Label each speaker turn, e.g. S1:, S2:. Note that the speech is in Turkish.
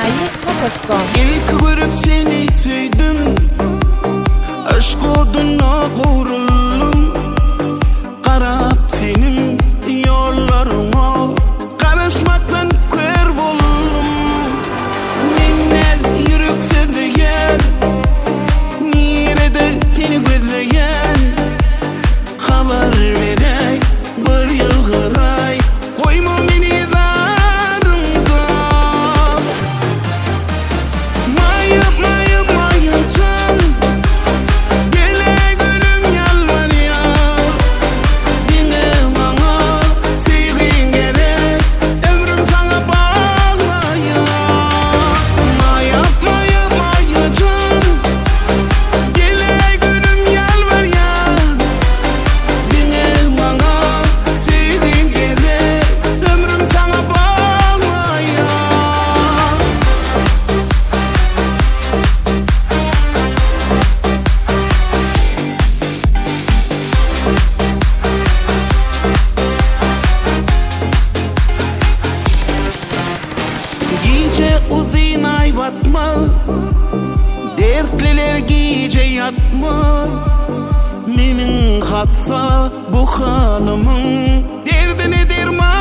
S1: gmail.com.
S2: İlk görüp seni sevdim, aşk oduna kavruldum. Qarap senin yollarına, karışmaktan kör oldum. Minnet yürek sevdiğer, nerede seni gözleyen, haber verey, bir yılgıray, koyma beni darımda. Maya can, gele gülüm yalvar ya, dinle bana sevgin gerek, ömrüm sana bağlı ya. Maya can, gele gülüm yalvar ya, dinle bana sevgin gerek, ömrüm sana bağlı ya. Gece uzun ay batma, dertliler gece yatma. Menin hassa bu hanımın derdine derman.